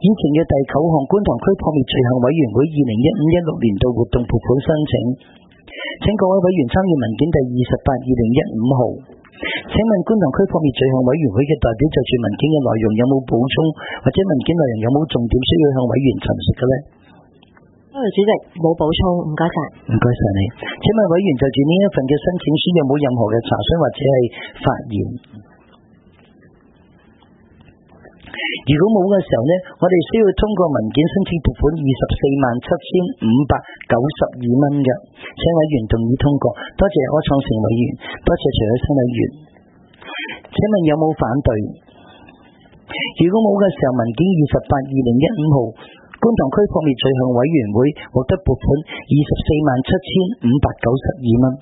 前嘅第9項觀塘區撲滅罪行委員會2015-16年度活動撥款申請，請各位委員參閱文件第28/2015號。請問觀塘區撲滅罪行委員會嘅代表就住文件嘅內容有冇補充，或者文件內容有冇重點需要向委員陳述嘅呢？ 主席，冇補充，唔該晒。 唔該晒你。請問委員就住呢一份嘅申請書有冇任何嘅查詢或者係發言？如果冇嘅時候呢，我哋需要通過文件申請撥款247,592蚊嘅，請委員同意通過。多謝柯創盛委員，多謝徐海生委員。請問有冇反對？如果冇嘅時候，文件28/2015號觀塘區撲滅罪行委員會獲得撥款247,592蚊。